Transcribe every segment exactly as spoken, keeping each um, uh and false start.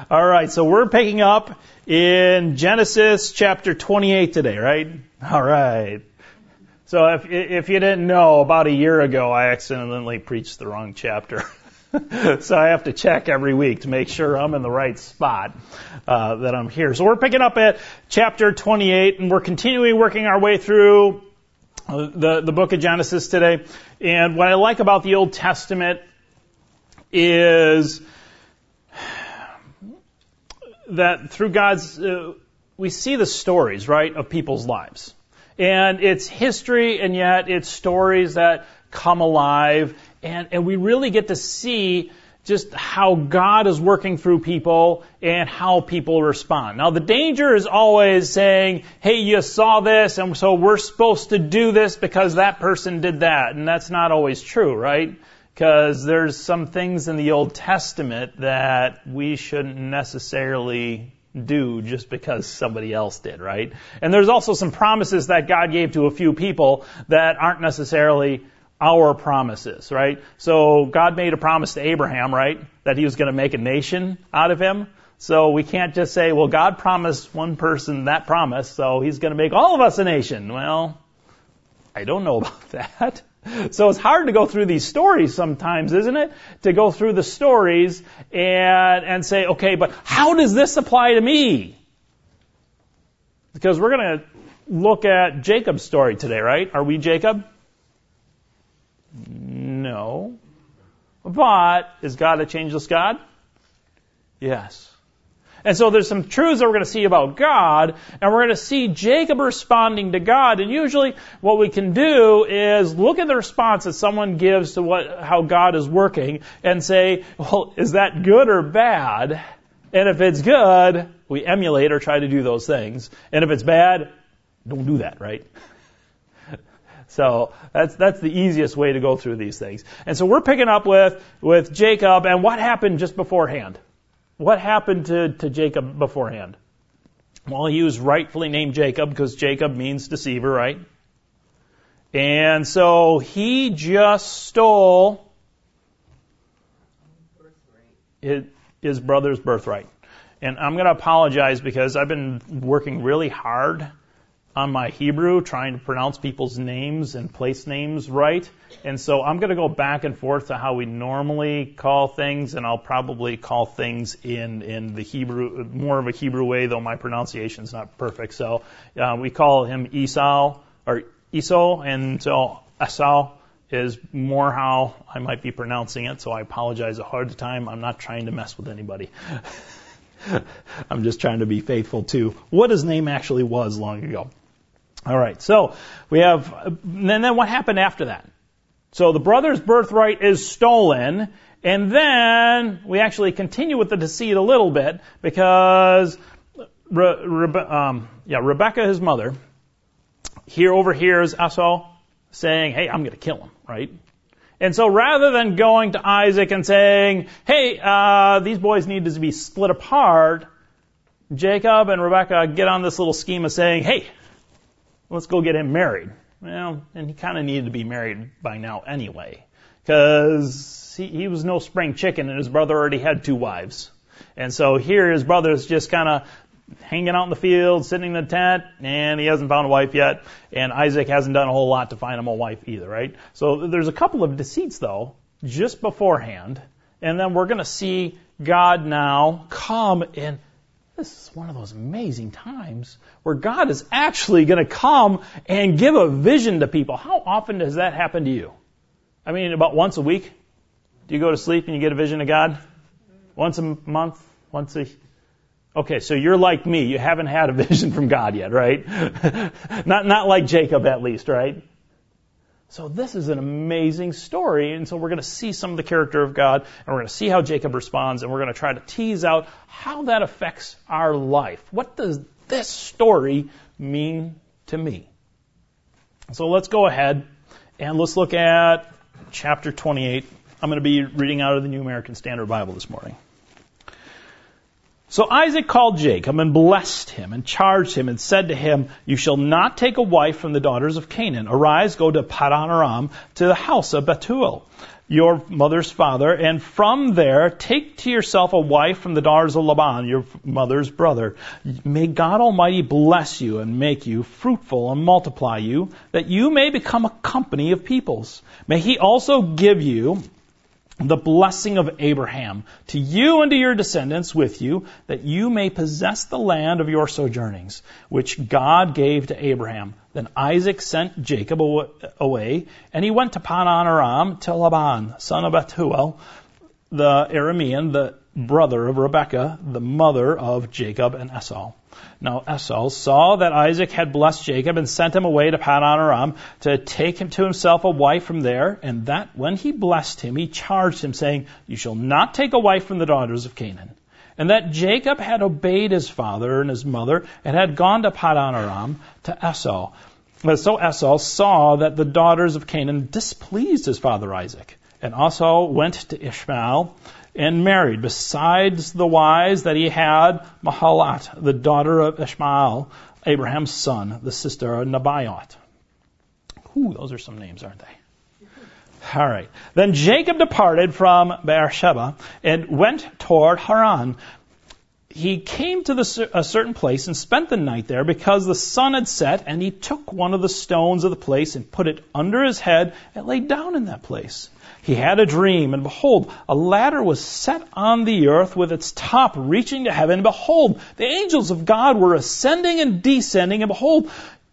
All right, so we're picking up in Genesis chapter twenty-eight today, right? All right. So if if you didn't know, about a year ago I accidentally preached the wrong chapter. So I have to check every week to make sure I'm in the right spot, uh, that I'm here. So we're picking up at chapter twenty-eight, and we're continuing working our way through the, the book of Genesis today. And what I like about the Old Testament is that through God's, uh, we see the stories, right, of people's lives. And it's history, and yet it's stories that come alive. And, and we really get to see just how God is working through people and how people respond. Now, the danger is always saying, hey, you saw this, and so we're supposed to do this because that person did that. And that's not always true, right? Because there's some things in the Old Testament that we shouldn't necessarily do just because somebody else did, right? And there's also some promises that God gave to a few people that aren't necessarily our promises, right? So God made a promise to Abraham, right? That he was going to make a nation out of him. So we can't just say, well, God promised one person that promise, so he's going to make all of us a nation. Well, I don't know about that. So it's hard to go through these stories sometimes, isn't it? To go through the stories and and say, okay, but how does this apply to me? Because we're going to look at Jacob's story today, right? Are we Jacob? No. But is God a changeless God? Yes. And so there's some truths that we're going to see about God, and we're going to see Jacob responding to God. And usually what we can do is look at the response that someone gives to what how God is working and say, well, is that good or bad? And if it's good, we emulate or try to do those things. And if it's bad, don't do that, right? So that's that's the easiest way to go through these things. And so we're picking up with, with Jacob and what happened just beforehand. What happened to, to Jacob beforehand? Well, he was rightfully named Jacob because Jacob means deceiver, right? And so he just stole his, his brother's birthright. And I'm going to apologize because I've been working really hard on my Hebrew, trying to pronounce people's names and place names right. And so I'm going to go back and forth to how we normally call things, and I'll probably call things in, in the Hebrew, more of a Hebrew way, though my pronunciation's not perfect. So uh, we call him Esau, or Esau, and so Esau is more how I might be pronouncing it, so I apologize ahead of time. I'm not trying to mess with anybody. I'm just trying to be faithful to what his name actually was long ago. All right, so we have, and then what happened after that? So the brother's birthright is stolen, and then we actually continue with the deceit a little bit because Re, Rebe, um, yeah, Rebecca, his mother, here overhears Esau saying, hey, I'm going to kill him, right? And so rather than going to Isaac and saying, hey, uh, these boys need to be split apart, Jacob and Rebecca get on this little scheme of saying, hey, let's go get him married. Well, and he kind of needed to be married by now anyway, because he, he was no spring chicken, and his brother already had two wives. And so here his brother's just kind of hanging out in the field, sitting in the tent, and he hasn't found a wife yet, and Isaac hasn't done a whole lot to find him a wife either, right? So there's a couple of deceits, though, just beforehand, and then we're going to see God now come in. This is one of those amazing times where God is actually going to come and give a vision to people. How often does that happen to you? I mean, about once a week? Do you go to sleep and you get a vision of God? Once a month? Once a... Okay, so you're like me. You haven't had a vision from God yet, right? not not like Jacob, at least, right? So this is an amazing story, and so we're going to see some of the character of God, and we're going to see how Jacob responds, and we're going to try to tease out how that affects our life. What does this story mean to me? So let's go ahead, and let's look at chapter twenty-eight. I'm going to be reading out of the New American Standard Bible this morning. So Isaac called Jacob and blessed him and charged him and said to him, you shall not take a wife from the daughters of Canaan. Arise, go to Padan Aram, to the house of Bethuel, your mother's father, and from there take to yourself a wife from the daughters of Laban, your mother's brother. May God Almighty bless you and make you fruitful and multiply you, that you may become a company of peoples. May he also give you the blessing of Abraham to you and to your descendants with you, that you may possess the land of your sojournings, which God gave to Abraham. Then Isaac sent Jacob away, and he went to Padan Aram to Laban, son of Bethuel, the Aramean, the brother of Rebekah, the mother of Jacob and Esau. Now Esau saw that Isaac had blessed Jacob and sent him away to Padan Aram to take him to himself a wife from there, and that when he blessed him, he charged him, saying, you shall not take a wife from the daughters of Canaan. And that Jacob had obeyed his father and his mother, and had gone to Padan Aram to Esau. So Esau saw that the daughters of Canaan displeased his father Isaac, and Esau went to Ishmael and married, besides the wives that he had, Mahalat, the daughter of Ishmael, Abraham's son, the sister of Nebaioth. Ooh, those are some names, aren't they? All right. Then Jacob departed from Beersheba and went toward Haran. He came to the, a certain place and spent the night there because the sun had set, and he took one of the stones of the place and put it under his head and lay down in that place. He had a dream, and behold, a ladder was set on the earth with its top reaching to heaven. And behold, the angels of God were ascending and descending. And behold,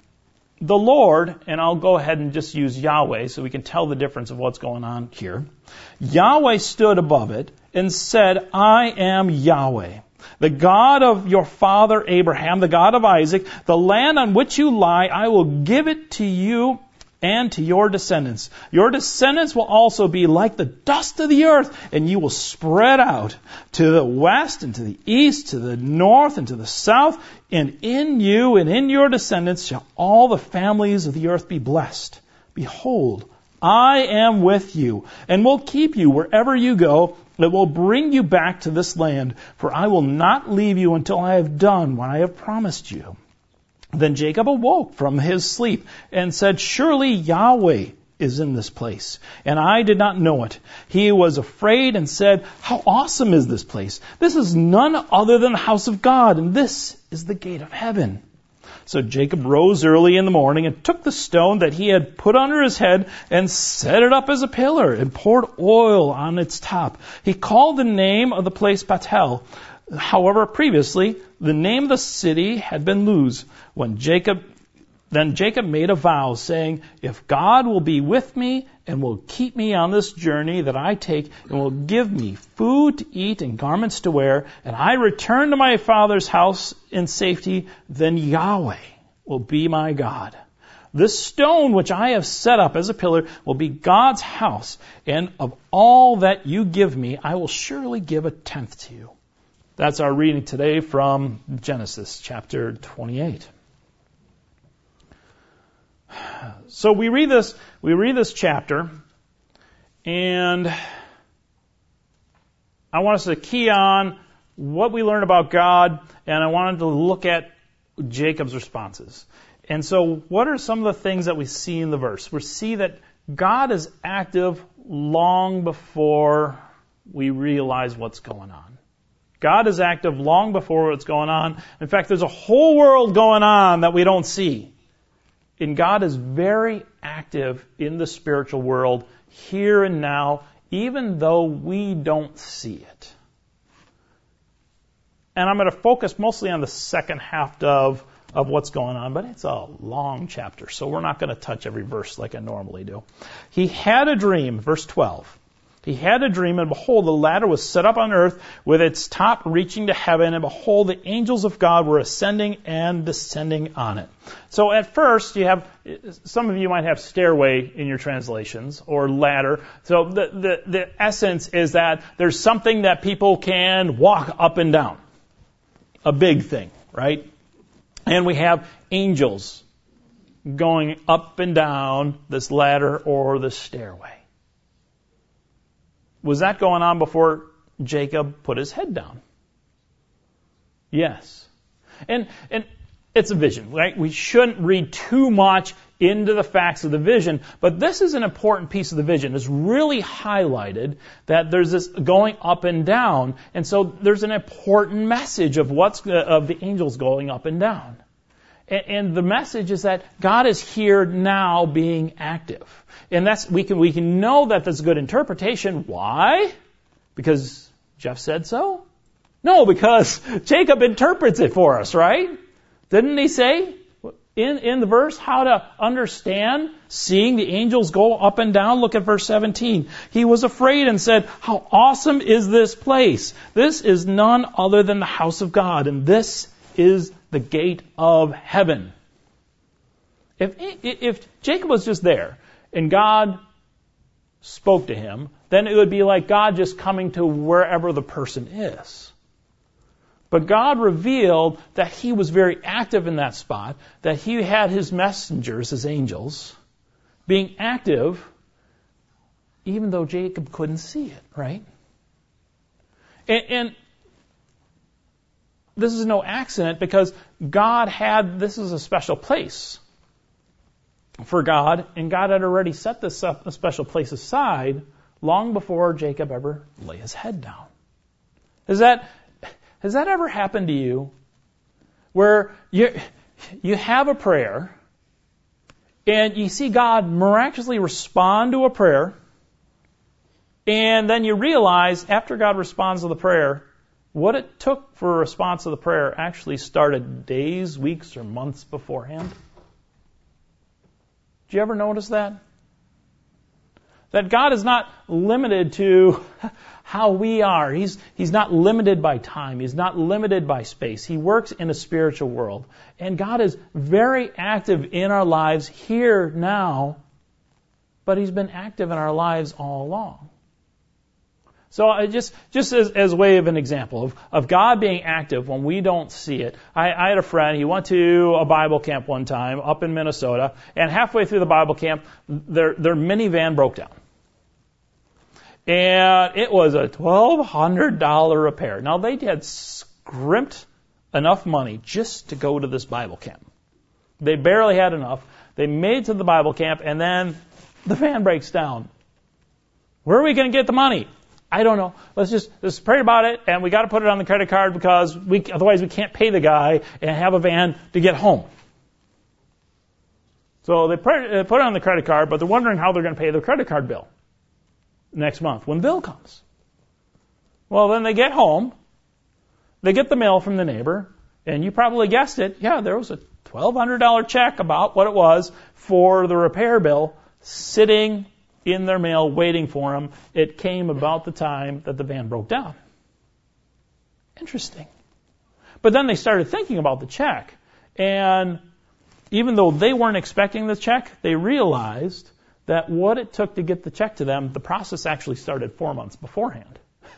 the Lord, and I'll go ahead and just use Yahweh so we can tell the difference of what's going on here. Yahweh stood above it and said, I am Yahweh, the God of your father Abraham, the God of Isaac. The land on which you lie, I will give it to you and to your descendants. Your descendants will also be like the dust of the earth, and you will spread out to the west and to the east, to the north and to the south, and in you and in your descendants shall all the families of the earth be blessed. Behold, I am with you, and will keep you wherever you go, and will bring you back to this land, for I will not leave you until I have done what I have promised you. Then Jacob awoke from his sleep and said, surely Yahweh is in this place, and I did not know it. He was afraid and said, how awesome is this place? This is none other than the house of God, and this is the gate of heaven. So Jacob rose early in the morning and took the stone that he had put under his head and set it up as a pillar and poured oil on its top. He called the name of the place Bethel. However, previously, the name of the city had been Luz. When Jacob, then Jacob made a vow, saying, if God will be with me and will keep me on this journey that I take, and will give me food to eat and garments to wear, and I return to my father's house in safety, then Yahweh will be my God. This stone which I have set up as a pillar will be God's house, and of all that you give me, I will surely give a tenth to you. That's our reading today from Genesis chapter twenty-eight. So we read this, we read this chapter, and I want us to key on what we learn about God, and I wanted to look at Jacob's responses. And so what are some of the things that we see in the verse? We see that God is active long before we realize what's going on. God is active long before what's going on. In fact, there's a whole world going on that we don't see. And God is very active in the spiritual world here and now, even though we don't see it. And I'm going to focus mostly on the second half of, of what's going on, but it's a long chapter, so we're not going to touch every verse like I normally do. He had a dream, verse twelve. He had a dream, and behold, the ladder was set up on earth with its top reaching to heaven, and behold, the angels of God were ascending and descending on it. So at first, you have, some of you might have stairway in your translations, or ladder. So the, the, the essence is that there's something that people can walk up and down. A big thing, right? And we have angels going up and down this ladder or the stairway. Was that going on before Jacob put his head down? Yes. And and it's a vision, right? We shouldn't read too much into the facts of the vision, but this is an important piece of the vision. It's really highlighted that there's this going up and down, and so there's an important message of what's uh, of the angels going up and down. And, and the message is that God is here now being active. And that's we can we can know that that's a good interpretation. Why? Because Jeff said so? No, because Jacob interprets it for us, right? Didn't he say in, in the verse how to understand seeing the angels go up and down? Look at verse seventeen. He was afraid and said, "How awesome is this place? This is none other than the house of God, and this is the gate of heaven." If, if Jacob was just there and God spoke to him, then it would be like God just coming to wherever the person is. But God revealed that he was very active in that spot, that he had his messengers, his angels, being active, even though Jacob couldn't see it, right? And, and this is no accident because God had, this is a special place for God, and God had already set this up, a special place aside long before Jacob ever lay his head down. Is that... Has that ever happened to you where you you have a prayer and you see God miraculously respond to a prayer, and then you realize after God responds to the prayer, what it took for a response to the prayer actually started days, weeks, or months beforehand? Did you ever notice that? That God is not limited to how we are. He's, he's not limited by time. He's not limited by space. He works in a spiritual world. And God is very active in our lives here now, but He's been active in our lives all along. So I just just as, as way of an example of, of God being active when we don't see it, I, I had a friend, he went to a Bible camp one time up in Minnesota, and halfway through the Bible camp, their, their minivan broke down. And it was a twelve hundred dollars repair. Now, they had scrimped enough money just to go to this Bible camp. They barely had enough. They made it to the Bible camp, and then the van breaks down. Where are we going to get the money? I don't know. Let's just let's pray about it, and we got to put it on the credit card because we otherwise we can't pay the guy and have a van to get home. So they put it on the credit card, but they're wondering how they're going to pay their credit card bill next month when the bill comes. Well, then they get home, they get the mail from the neighbor, and you probably guessed it. Yeah, there was a twelve hundred dollars check about what it was for the repair bill sitting in their mail waiting for them. It came about the time that the van broke down. Interesting. But then they started thinking about the check, and even though they weren't expecting the check, they realized that what it took to get the check to them, the process actually started four months beforehand.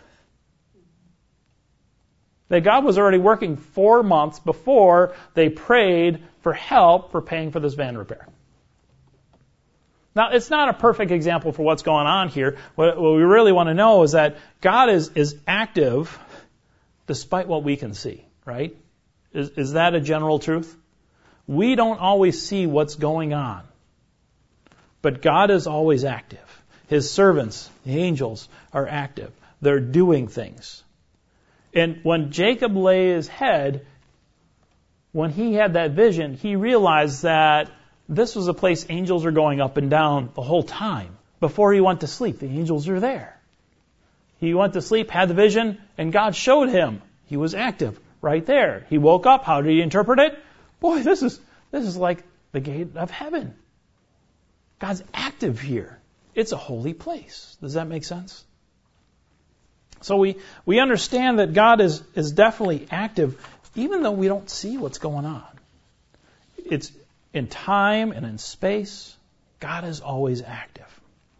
That God was already working four months before they prayed for help for paying for this van repair. Now, it's not a perfect example for what's going on here. What, what we really want to know is that God is, is active despite what we can see, right? Is, is that a general truth? We don't always see what's going on. But God is always active. His servants, the angels, are active. They're doing things. And when Jacob lay his head, when he had that vision, he realized that this was a place angels are going up and down the whole time. Before he went to sleep, the angels are there. He went to sleep, had the vision, and God showed him. He was active right there. He woke up. How did he interpret it? Boy, this is this is like the gate of heaven. God's active here. It's a holy place. Does that make sense? So we, we understand that God is, is definitely active, even though we don't see what's going on. It's in time and in space, God is always active.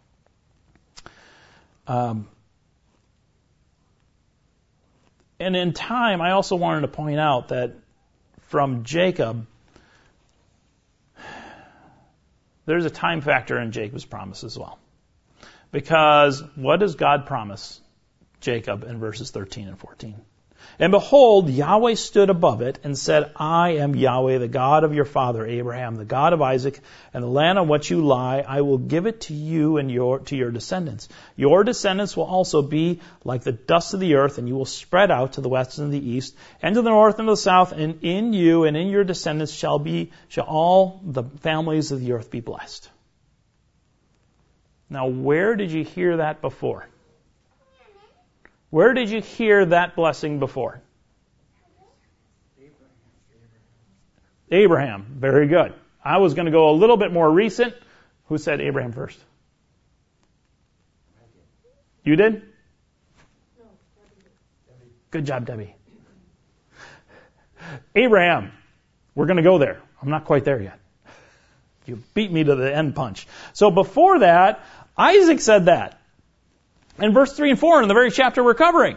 Um, and in time, I also wanted to point out that from Jacob, there's a time factor in Jacob's promise as well. Because what does God promise Jacob in verses thirteen and fourteen? And behold, Yahweh stood above it and said, I am Yahweh, the God of your father Abraham, the God of Isaac, and the land on which you lie, I will give it to you and your to your descendants. Your descendants will also be like the dust of the earth, and you will spread out to the west and the east, and to the north and to the south, and in you and in your descendants shall be shall all the families of the earth be blessed. Now, where did you hear that before? Where did you hear that blessing before? Abraham. Very good. I was going to go a little bit more recent. Who said Abraham first? You did? No. Good job, Debbie. Abraham. We're going to go there. I'm not quite there yet. You beat me to the end punch. So before that, Isaac said that. In verse three and four in the very chapter we're covering.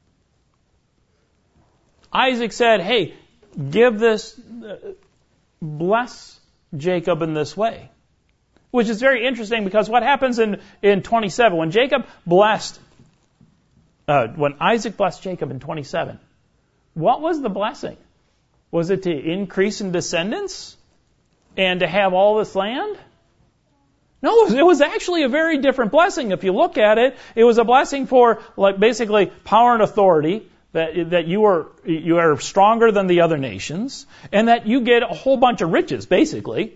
Isaac said, hey, give this, uh, bless Jacob in this way. Which is very interesting because what happens in, in twenty-seven, when Jacob blessed, uh, when Isaac blessed Jacob in twenty-seven, what was the blessing? Was it to increase in descendants? And to have all this land? No, it was actually a very different blessing. If you look at it, it was a blessing for, like, basically power and authority, that that you are you are stronger than the other nations, and that you get a whole bunch of riches, basically.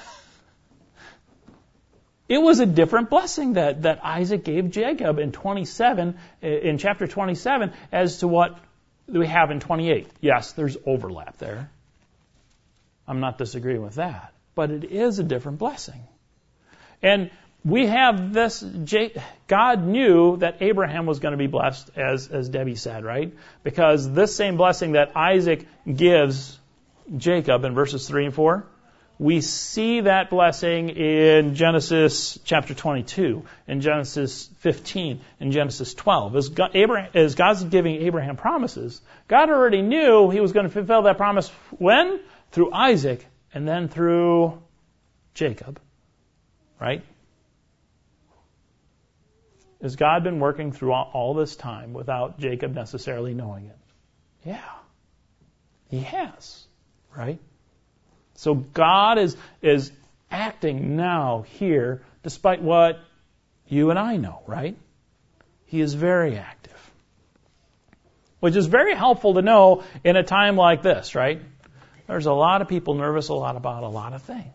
It was a different blessing that, that Isaac gave Jacob in twenty-seven, in chapter twenty-seven, as to what we have in twenty-eight. Yes, there's overlap there. I'm not disagreeing with that. But it is a different blessing. And we have this, God knew that Abraham was going to be blessed, as, as Debbie said, right? Because this same blessing that Isaac gives Jacob in verses three and four, we see that blessing in Genesis chapter twenty-two, in Genesis fifteen, in Genesis twelve. As, God, Abraham, as God's giving Abraham promises, God already knew he was going to fulfill that promise when? Through Isaac, and then through Jacob. Right? Has God been working through all, all this time without Jacob necessarily knowing it? Yeah. He has. Right? So God is, is acting now here despite what you and I know, right? He is very active. Which is very helpful to know in a time like this, right? There's a lot of people nervous a lot about a lot of things.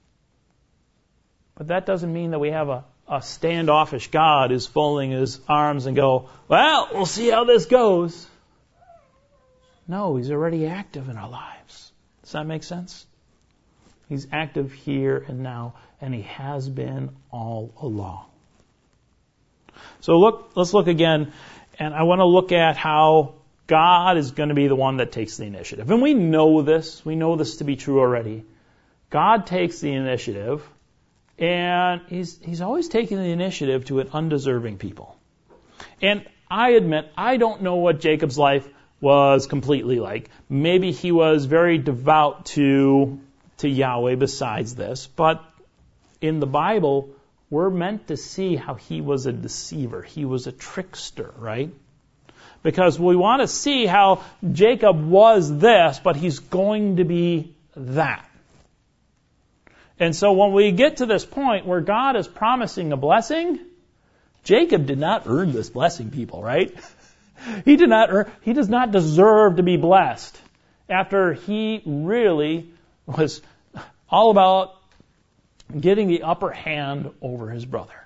But that doesn't mean that we have a, a standoffish God who's folding his arms and go, well, we'll see how this goes. No, he's already active in our lives. Does that make sense? He's active here and now, and he has been all along. So look, let's look again, and I want to look at how God is going to be the one that takes the initiative. And we know this. We know this to be true already. God takes the initiative, and he's, he's always taking the initiative to an undeserving people. And I admit, I don't know what Jacob's life was completely like. Maybe he was very devout to, to Yahweh besides this. But in the Bible, we're meant to see how he was a deceiver. He was a trickster, right? Because we want to see how Jacob was this, but he's going to be that. And so when we get to this point where God is promising a blessing, Jacob did not earn this blessing, people, right? He did not earn, he does not deserve to be blessed after he really was all about getting the upper hand over his brother.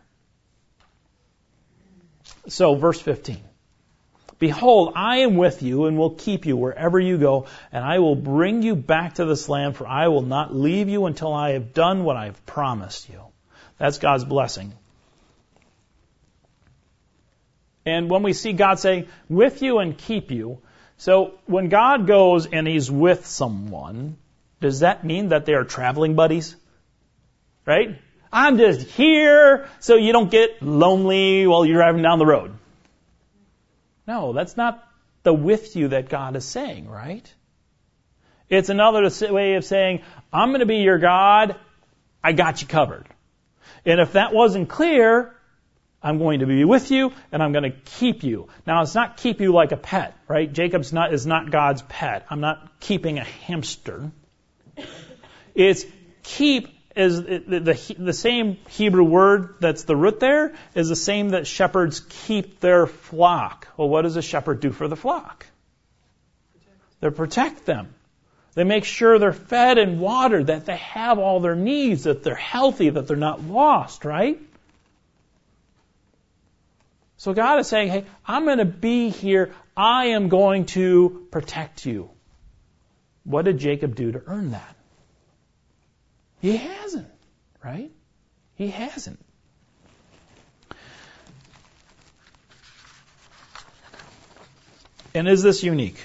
So verse fifteen. Behold, I am with you and will keep you wherever you go, and I will bring you back to this land, for I will not leave you until I have done what I have promised you. That's God's blessing. And when we see God saying, with you and keep you, so when God goes and he's with someone, does that mean that they are traveling buddies? Right? I'm just here so you don't get lonely while you're driving down the road. No, that's not the with you that God is saying, right? It's another way of saying, I'm going to be your God, I got you covered. And if that wasn't clear, I'm going to be with you, and I'm going to keep you. Now, it's not keep you like a pet, right? Jacob's not is not God's pet. I'm not keeping a hamster. It's keep is the, the, the same Hebrew word that's the root there is the same that shepherds keep their flock. Well, what does a shepherd do for the flock? They protect them. They make sure they're fed and watered, that they have all their needs, that they're healthy, that they're not lost, right? So God is saying, hey, I'm going to be here. I am going to protect you. What did Jacob do to earn that? He hasn't, right? He hasn't. And is this unique?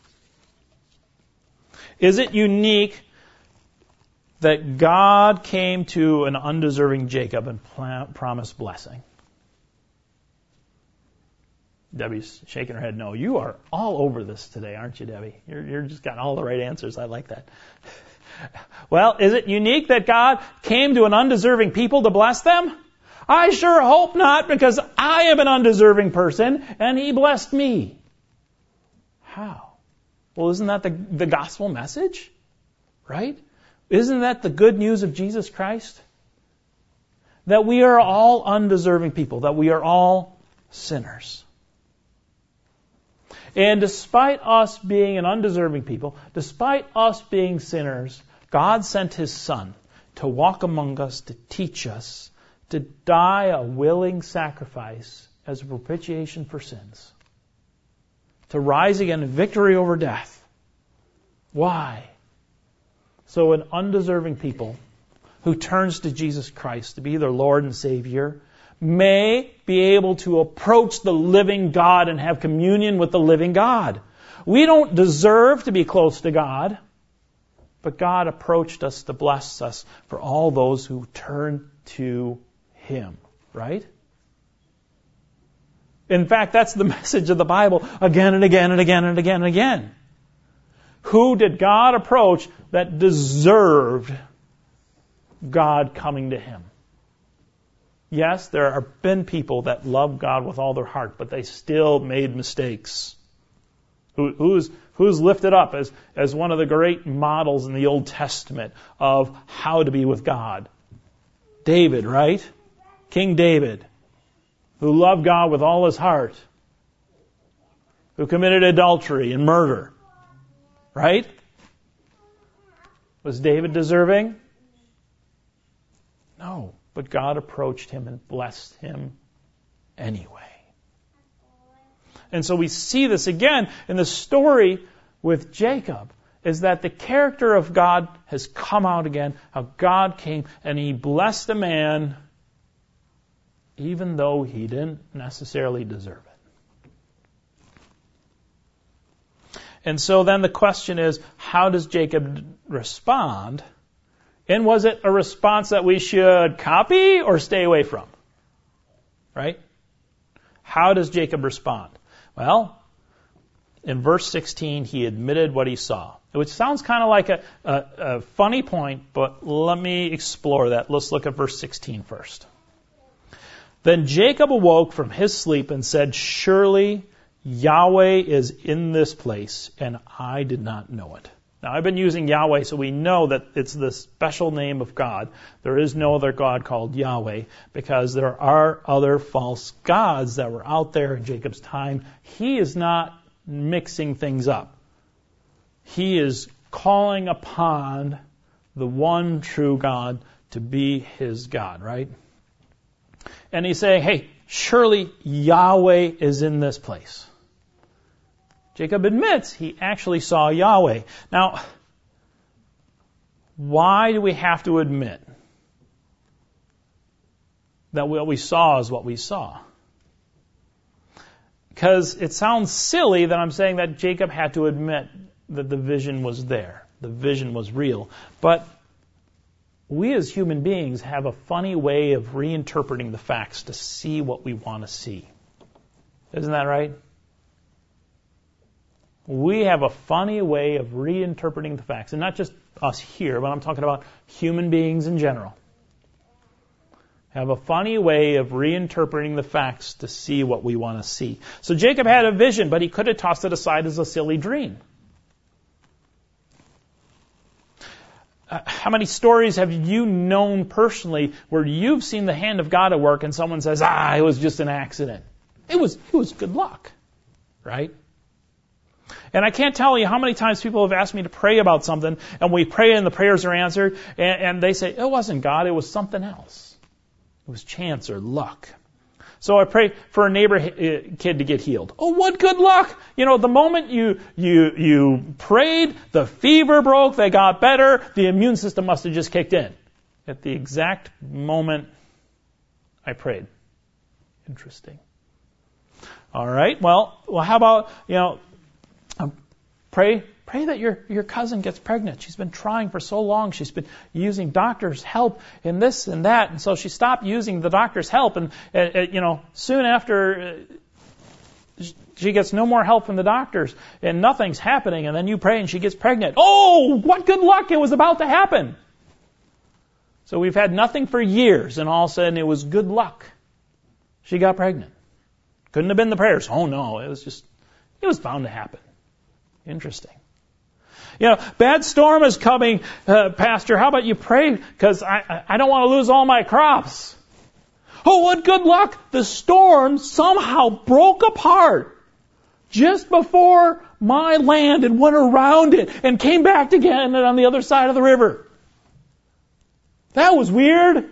Is it unique that God came to an undeserving Jacob and pl- promised blessing? Debbie's shaking her head no. You are all over this today, aren't you, Debbie? You're, you're just got all the right answers. I like that. Well, is it unique that God came to an undeserving people to bless them? I sure hope not, because I am an undeserving person, and He blessed me. How? Well, isn't that the, the gospel message? Right? Isn't that the good news of Jesus Christ? That we are all undeserving people, that we are all sinners. And despite us being an undeserving people, despite us being sinners, God sent His Son to walk among us, to teach us, to die a willing sacrifice as a propitiation for sins, to rise again in victory over death. Why? So an undeserving people who turns to Jesus Christ to be their Lord and Savior may be able to approach the living God and have communion with the living God. We don't deserve to be close to God, but God approached us to bless us for all those who turn to Him, right? In fact, that's the message of the Bible again and again and again and again and again. Who did God approach that deserved God coming to Him? Yes, there have been people that love God with all their heart, but they still made mistakes. Who, who's, who's lifted up as, as one of the great models in the Old Testament of how to be with God? David, right? King David, who loved God with all his heart, who committed adultery and murder, right? Was David deserving? No. But God approached him and blessed him anyway. And so we see this again in the story with Jacob, is that the character of God has come out again, how God came and He blessed a man even though he didn't necessarily deserve it. And so then the question is, how does Jacob respond? And was it a response that we should copy or stay away from? Right? How does Jacob respond? Well, in verse sixteen, he admitted what he saw. Which sounds kind of like a, a, a funny point, but let me explore that. Let's look at verse sixteen first. Then Jacob awoke from his sleep and said, "Surely Yahweh is in this place, and I did not know it." Now, I've been using Yahweh, so we know that it's the special name of God. There is no other God called Yahweh, because there are other false gods that were out there in Jacob's time. He is not mixing things up. He is calling upon the one true God to be his God, right? And he's saying, hey, surely Yahweh is in this place. Jacob admits he actually saw Yahweh. Now, why do we have to admit that what we saw is what we saw? Because it sounds silly that I'm saying that Jacob had to admit that the vision was there. The vision was real. But we as human beings have a funny way of reinterpreting the facts to see what we want to see. Isn't that right? We have a funny way of reinterpreting the facts. And not just us here, but I'm talking about human beings in general. have a funny way of reinterpreting the facts to see what we want to see. So Jacob had a vision, but he could have tossed it aside as a silly dream. Uh, how many stories have you known personally where you've seen the hand of God at work and someone says, ah, it was just an accident? It was, it was good luck, right? And I can't tell you how many times people have asked me to pray about something, and we pray and the prayers are answered, and, and they say, it wasn't God, it was something else. It was chance or luck. So I pray for a neighbor kid to get healed. Oh, what good luck! You know, the moment you you you prayed, the fever broke, they got better, the immune system must have just kicked in. At the exact moment I prayed. Interesting. All right. Well, well, how about, you know, um, pray pray that your your cousin gets pregnant. She's been trying for so long. She's been using doctor's help in this and that, and so she stopped using the doctor's help, and uh, uh, you know, soon after uh, she gets no more help from the doctors, and nothing's happening, and then you pray and she gets pregnant. Oh, what good luck! It was about to happen. So we've had nothing for years, and all of a sudden it was good luck. She got pregnant. Couldn't have been the prayers. Oh no, it was just, it was bound to happen. Interesting. You know, bad storm is coming, uh, Pastor. How about you pray? Because I, I don't want to lose all my crops. Oh, what good luck. The storm somehow broke apart just before my land and went around it and came back again and on the other side of the river. That was weird.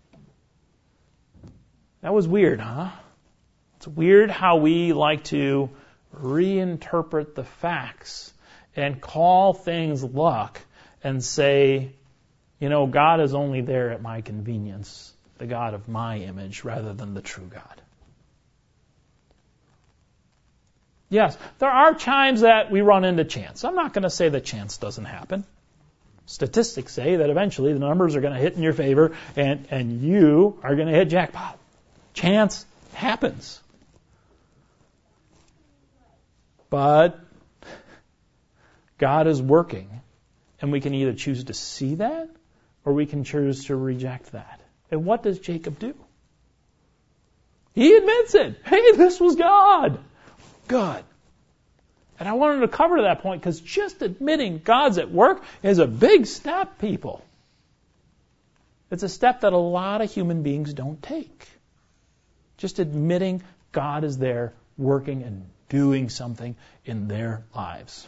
That was weird, huh? It's weird how we like to reinterpret the facts and call things luck and say, you know, God is only there at my convenience, the God of my image, rather than the true God. Yes, there are times that we run into chance. I'm not going to say that chance doesn't happen. Statistics say that eventually the numbers are going to hit in your favor and, and you are going to hit jackpot. Chance happens. But God is working, and we can either choose to see that, or we can choose to reject that. And what does Jacob do? He admits it. Hey, this was God. Good. And I wanted to cover that point because just admitting God's at work is a big step, people. It's a step that a lot of human beings don't take. Just admitting God is there working and doing something in their lives.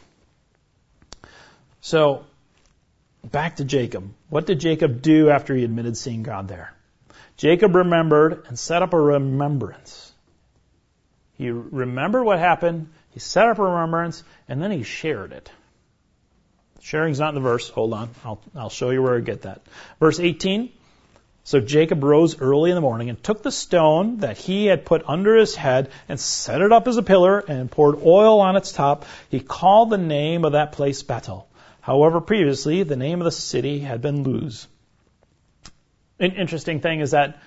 So, back to Jacob. What did Jacob do after he admitted seeing God there? Jacob remembered and set up a remembrance. He remembered what happened, he set up a remembrance, and then he shared it. Sharing's not in the verse. Hold on. I'll, I'll show you where I get that. Verse eighteen. So Jacob rose early in the morning and took the stone that he had put under his head and set it up as a pillar and poured oil on its top. He called the name of that place Bethel. However, previously, the name of the city had been Luz. An interesting thing is that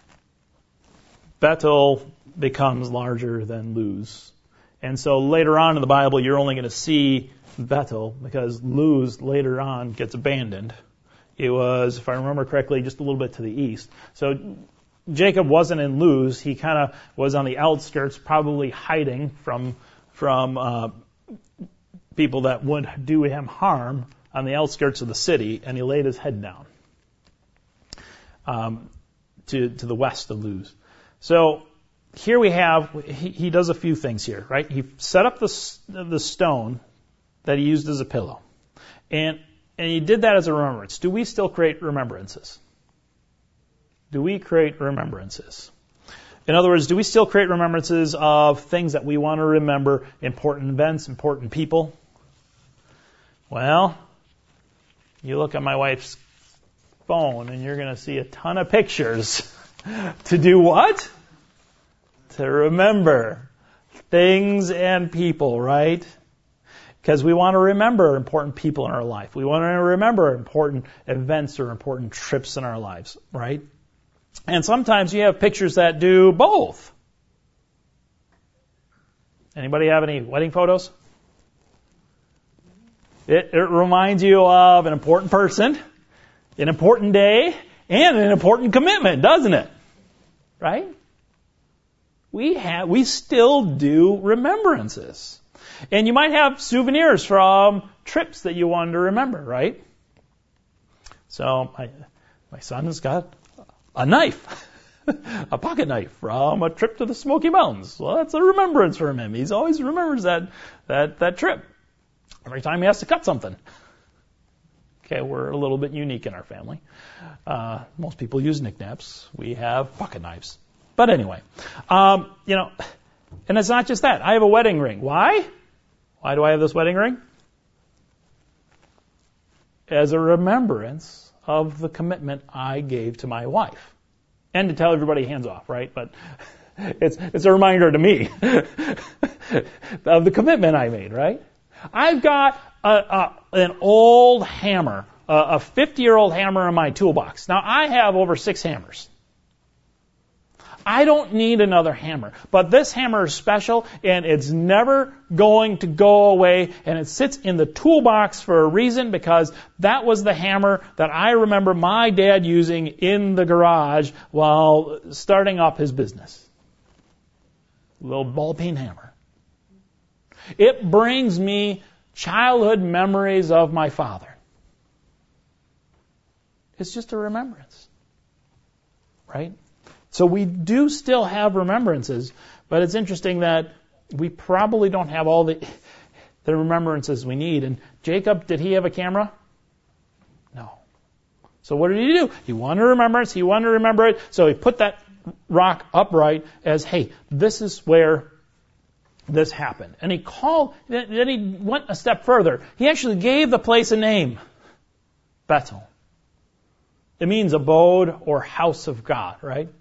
Bethel becomes larger than Luz. And so later on in the Bible, you're only going to see Bethel because Luz later on gets abandoned. It was, if I remember correctly, just a little bit to the east. So Jacob wasn't in Luz. He kind of was on the outskirts, probably hiding from from uh, people that would do him harm on the outskirts of the city, and he laid his head down um, to to the west of Luz. So here we have, he, he does a few things here, right? He set up the the stone that he used as a pillow, and And he did that as a remembrance. Do we still create remembrances? Do we create remembrances? In other words, do we still create remembrances of things that we want to remember, important events, important people? Well, you look at my wife's phone and you're going to see a ton of pictures. To do what? To remember things and people, right? Because we want to remember important people in our life. We want to remember important events or important trips in our lives, right? And sometimes you have pictures that do both. Anybody have any wedding photos? It, it reminds you of an important person, an important day, and an important commitment, doesn't it? right? We have, we still do remembrances. And you might have souvenirs from trips that you wanted to remember, right? So my, my son has got a knife, a pocket knife from a trip to the Smoky Mountains. Well, that's a remembrance for him. He's always remembers that, that, that trip. Every time he has to cut something. Okay, we're a little bit unique in our family. Uh, most people use knickknacks. We have pocket knives. But anyway, um, you know, and it's not just that. I have a wedding ring. Why? Why do I have this wedding ring? As a remembrance of the commitment I gave to my wife. And to tell everybody hands off, right? But it's it's a reminder to me of the commitment I made, right? I've got a, a, an old hammer, a fifty-year-old hammer in my toolbox. Now, I have over six hammers. I don't need another hammer. But this hammer is special, and it's never going to go away, and it sits in the toolbox for a reason, because that was the hammer that I remember my dad using in the garage while starting up his business. A little ball-peen hammer. It brings me childhood memories of my father. It's just a remembrance. Right? So we do still have remembrances, but it's interesting that we probably don't have all the, the remembrances we need. And Jacob, did he have a camera? No. So what did he do? He wanted a remembrance. He wanted to remember it. So he put that rock upright as, hey, this is where this happened. And he called, then he went a step further. He actually gave the place a name. Bethel. It means abode or house of God, right?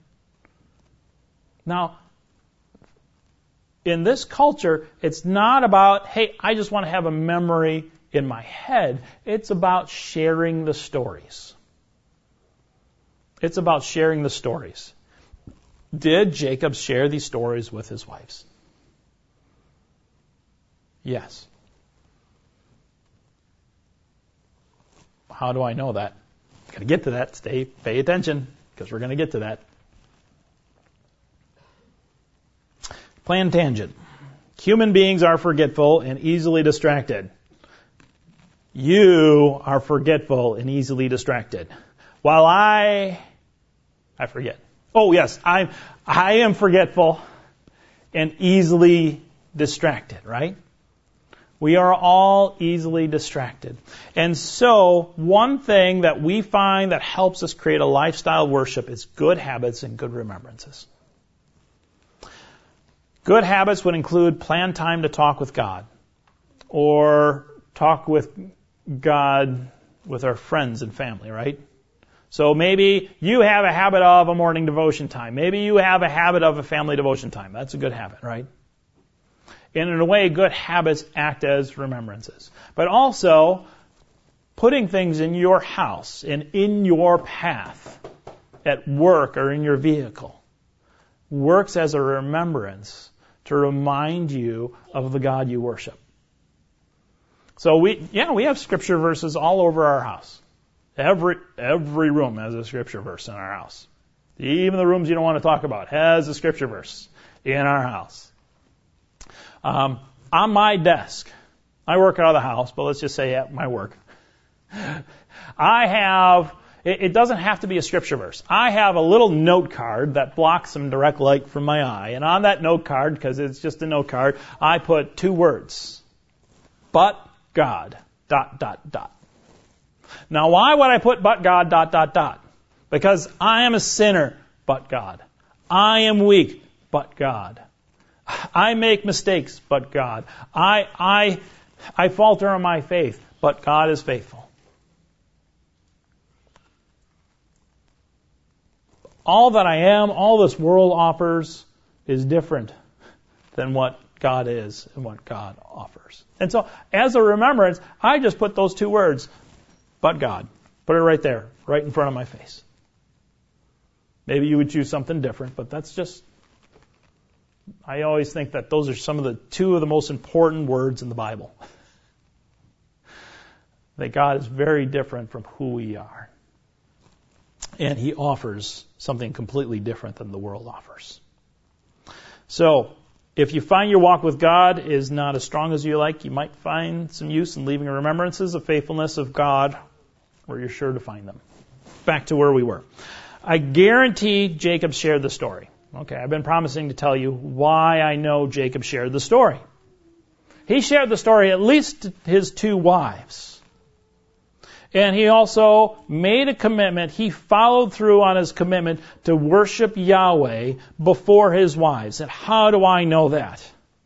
Now, in this culture, it's not about, hey, I just want to have a memory in my head. It's about sharing the stories. It's about sharing the stories. Did Jacob share these stories with his wives? Yes. How do I know that? Got to get to that. Stay, pay attention, because we're going to get to that. Planned tangent. Human beings are forgetful and easily distracted. You are forgetful and easily distracted. While I, I forget. Oh yes, I, I am forgetful and easily distracted, right? We are all easily distracted. And so, one thing that we find that helps us create a lifestyle of worship is good habits and good remembrances. Good habits would include planned time to talk with God, or talk with God with our friends and family, right? So maybe you have a habit of a morning devotion time. Maybe you have a habit of a family devotion time. That's a good habit, right? And in a way, good habits act as remembrances. But also, putting things in your house and in your path, at work or in your vehicle, works as a remembrance to remind you of the God you worship. So we, yeah, we have scripture verses all over our house. Every, every room has a scripture verse in our house. Even the rooms you don't want to talk about has a scripture verse in our house. Um, on my desk, I work out of the house, but let's just say at my work, I have, it, it doesn't have to be a scripture verse. I have a little note card that blocks some direct light from my eye. And on that note card, because it's just a note card, I put two words. But God, dot, dot, dot. Now, why would I put but God, dot, dot, dot? Because I am a sinner, but God. I am weak, but God. I make mistakes, but God. I, I, I falter in my faith, but God is faithful. All that I am, all this world offers is different than what God is and what God offers. And so, as a remembrance, I just put those two words, but God. Put it right there, right in front of my face. Maybe you would choose something different, but that's just, I always think that those are some of the two of the most important words in the Bible. That God is very different from who we are. And he offers something completely different than the world offers. So, if you find your walk with God is not as strong as you like, you might find some use in leaving remembrances of faithfulness of God where you're sure to find them. Back to where we were. I guarantee Jacob shared the story. Okay, I've been promising to tell you why I know Jacob shared the story. He shared the story at least to his two wives. And he also made a commitment. He followed through on his commitment to worship Yahweh before his wives. And how do I know that?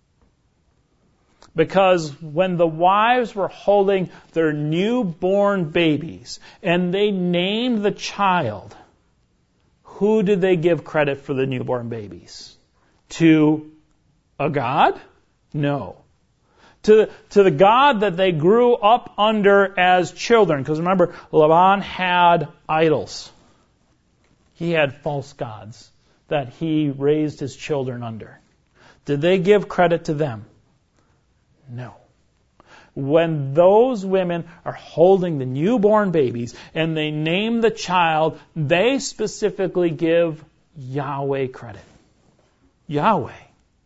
Because when the wives were holding their newborn babies and they named the child, who did they give credit for the newborn babies? To a god? No. To, to the God that they grew up under as children. Because remember, Laban had idols. He had false gods that he raised his children under. Did they give credit to them? No. When those women are holding the newborn babies and they name the child, they specifically give Yahweh credit. Yahweh.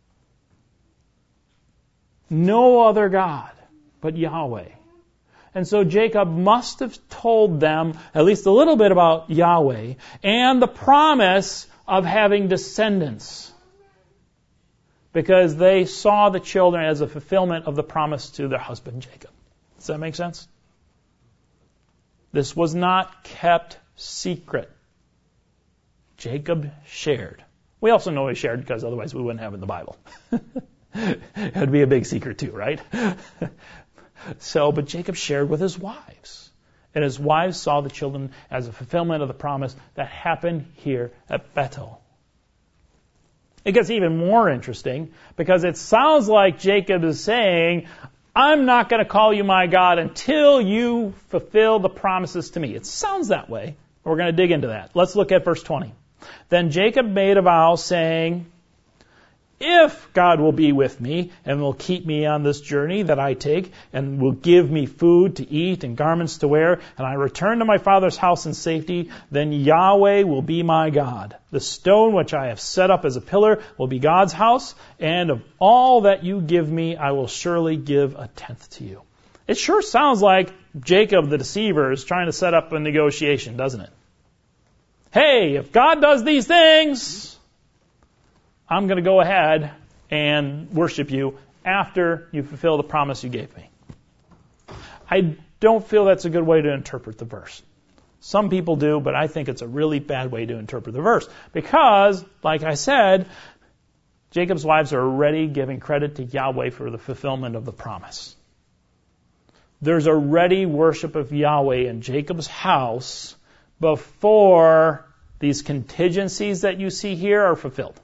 No other God but Yahweh. And so Jacob must have told them at least a little bit about Yahweh and the promise of having descendants, because they saw the children as a fulfillment of the promise to their husband Jacob. Does that make sense? This was not kept secret. Jacob shared. We also know he shared because otherwise we wouldn't have it in the Bible. It would be a big secret too, right? So, but Jacob shared with his wives. And his wives saw the children as a fulfillment of the promise that happened here at Bethel. It gets even more interesting because it sounds like Jacob is saying, I'm not going to call you my God until you fulfill the promises to me. It sounds that way. We're going to dig into that. Let's look at verse twenty. Then Jacob made a vow saying, if God will be with me and will keep me on this journey that I take and will give me food to eat and garments to wear, and I return to my father's house in safety, then Yahweh will be my God. The stone which I have set up as a pillar will be God's house, and of all that you give me, I will surely give a tenth to you. It sure sounds like Jacob the deceiver is trying to set up a negotiation, doesn't it? Hey, if God does these things, I'm going to go ahead and worship you after you fulfill the promise you gave me. I don't feel that's a good way to interpret the verse. Some people do, but I think it's a really bad way to interpret the verse. Because, like I said, Jacob's wives are already giving credit to Yahweh for the fulfillment of the promise. There's already worship of Yahweh in Jacob's house before these contingencies that you see here are fulfilled.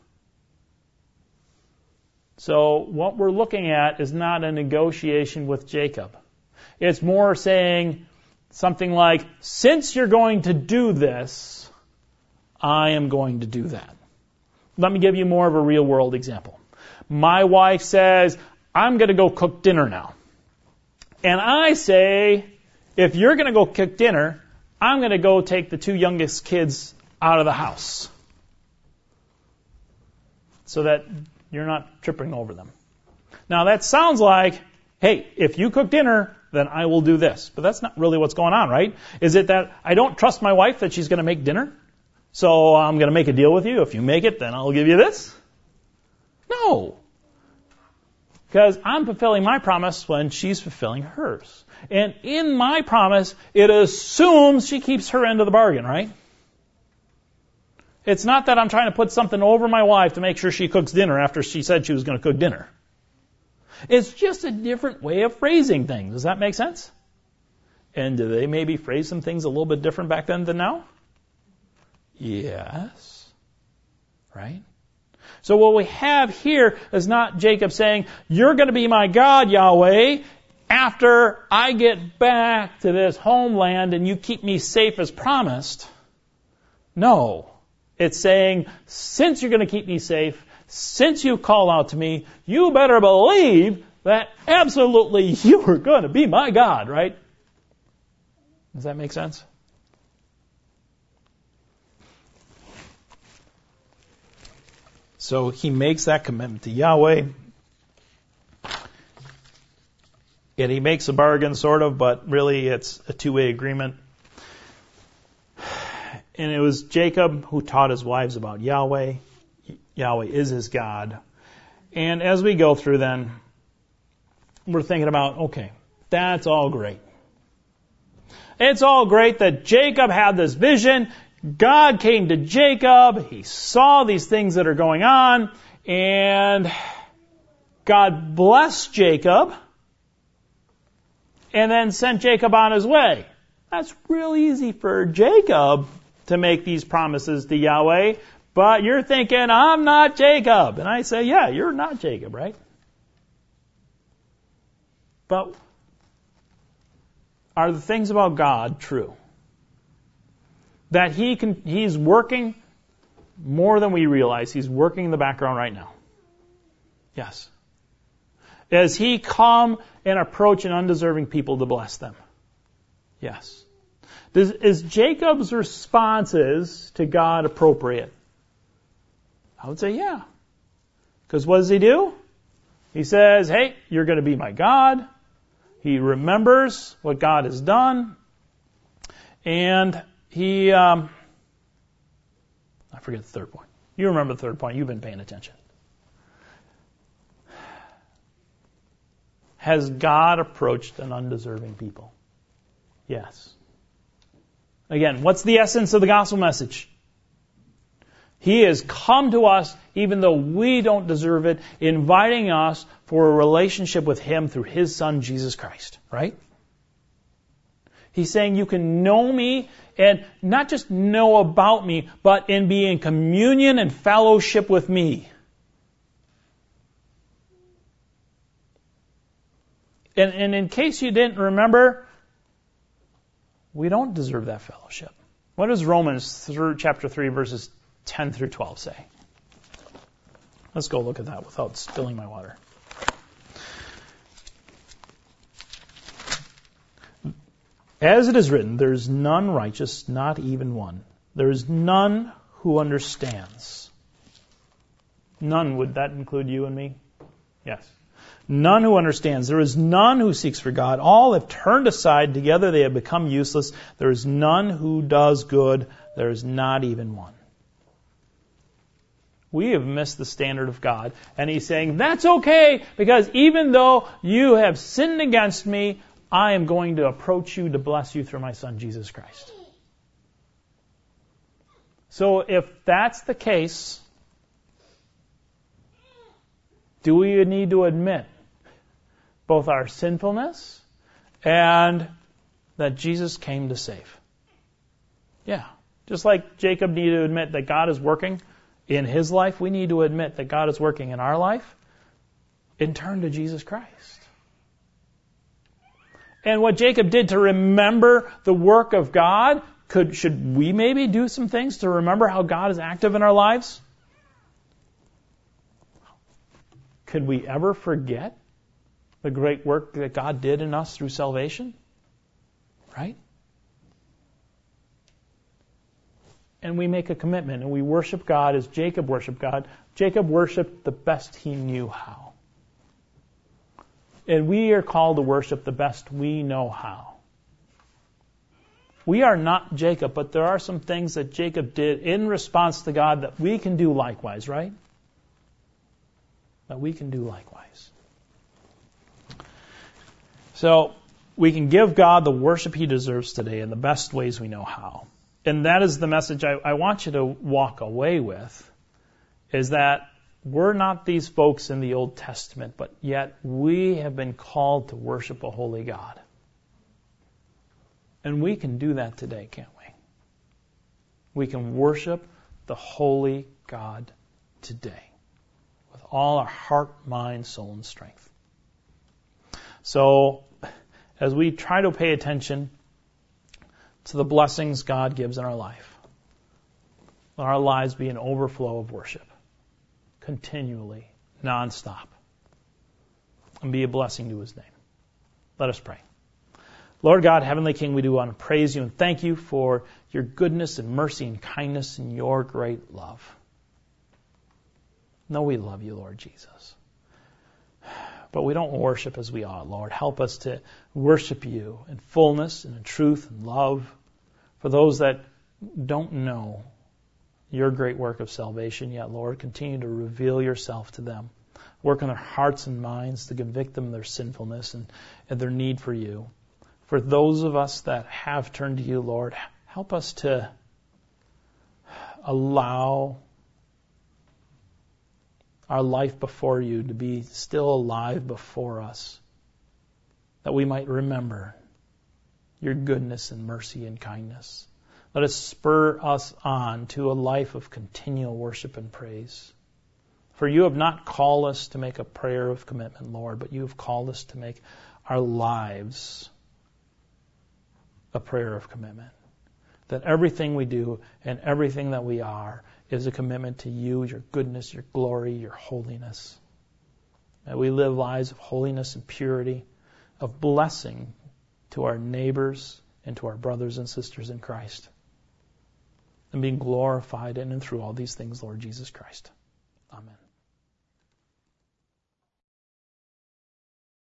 So what we're looking at is not a negotiation with Jacob. It's more saying something like, since you're going to do this, I am going to do that. Let me give you more of a real world example. My wife says, I'm going to go cook dinner now. And I say, if you're going to go cook dinner, I'm going to go take the two youngest kids out of the house so that you're not tripping over them. Now that sounds like, hey, if you cook dinner, then I will do this. But that's not really what's going on, right? Is it that I don't trust my wife that she's going to make dinner? So I'm going to make a deal with you. If you make it, then I'll give you this? No. Because I'm fulfilling my promise when she's fulfilling hers. And in my promise, it assumes she keeps her end of the bargain, right? It's not that I'm trying to put something over my wife to make sure she cooks dinner after she said she was going to cook dinner. It's just a different way of phrasing things. Does that make sense? And do they maybe phrase some things a little bit different back then than now? Yes. Right? So what we have here is not Jacob saying, you're going to be my God, Yahweh, after I get back to this homeland and you keep me safe as promised. No. It's saying, since you're going to keep me safe, since you call out to me, you better believe that absolutely you are going to be my God, right? Does that make sense? So he makes that commitment to Yahweh. And he makes a bargain, sort of, but really it's a two-way agreement. And it was Jacob who taught his wives about Yahweh. Yahweh is his God. And as we go through then, we're thinking about, okay, that's all great. It's all great that Jacob had this vision. God came to Jacob. He saw these things that are going on. And God blessed Jacob. And then sent Jacob on his way. That's real easy for Jacob to make these promises to Yahweh. But you're thinking, I'm not Jacob. And I say, yeah, you're not Jacob, right? But are the things about God true? That he can, he's working more than we realize. He's working in the background right now. Yes. Does he come and approach an undeserving people to bless them? Yes. Does, is Jacob's responses to God appropriate? I would say yeah. Because what does he do? He says, hey, you're going to be my God. He remembers what God has done. And he, um, I forget the third point. You remember the third point. You've been paying attention. Has God approached an undeserving people? Yes. Again, what's the essence of the gospel message? He has come to us even though we don't deserve it, inviting us for a relationship with Him through His Son, Jesus Christ. Right? He's saying you can know me and not just know about me, but in be in communion and fellowship with me. And, and in case you didn't remember, we don't deserve that fellowship. What does Romans chapter three, verses ten through twelve say? Let's go look at that without spilling my water. As it is written, there is none righteous, not even one. There is none who understands. None, would that include you and me? Yes. None who understands. There is none who seeks for God. All have turned aside. Together they have become useless. There is none who does good. There is not even one. We have missed the standard of God. And He's saying, that's okay, because even though you have sinned against me, I am going to approach you to bless you through my Son, Jesus Christ. So if that's the case, do we need to admit both our sinfulness and that Jesus came to save? Yeah. Just like Jacob needed to admit that God is working in his life, we need to admit that God is working in our life and turn to Jesus Christ. And what Jacob did to remember the work of God, could should we maybe do some things to remember how God is active in our lives? Could we ever forget the great work that God did in us through salvation? Right? And we make a commitment and we worship God as Jacob worshiped God. Jacob worshiped the best he knew how. And we are called to worship the best we know how. We are not Jacob, but there are some things that Jacob did in response to God that we can do likewise, right? That we can do likewise. So, we can give God the worship He deserves today in the best ways we know how. And that is the message I, I want you to walk away with, is that we're not these folks in the Old Testament, but yet we have been called to worship a holy God. And we can do that today, can't we? We can worship the holy God today with all our heart, mind, soul, and strength. So, as we try to pay attention to the blessings God gives in our life, let our lives be an overflow of worship, continually, nonstop, and be a blessing to His name. Let us pray. Lord God, Heavenly King, we do want to praise You and thank You for Your goodness and mercy and kindness and Your great love. No, we love you, Lord Jesus. But we don't worship as we ought, Lord. Help us to worship you in fullness and in truth and love. For those that don't know your great work of salvation yet, Lord, continue to reveal yourself to them. Work on their hearts and minds to convict them of their sinfulness and, and their need for you. For those of us that have turned to you, Lord, help us to allow our life before you to be still alive before us, that we might remember your goodness and mercy and kindness. Let it spur us on to a life of continual worship and praise. For you have not called us to make a prayer of commitment, Lord, but you have called us to make our lives a prayer of commitment. That everything we do and everything that we are is a commitment to you, your goodness, your glory, your holiness. That we live lives of holiness and purity, of blessing to our neighbors and to our brothers and sisters in Christ. And being glorified in and through all these things, Lord Jesus Christ. Amen.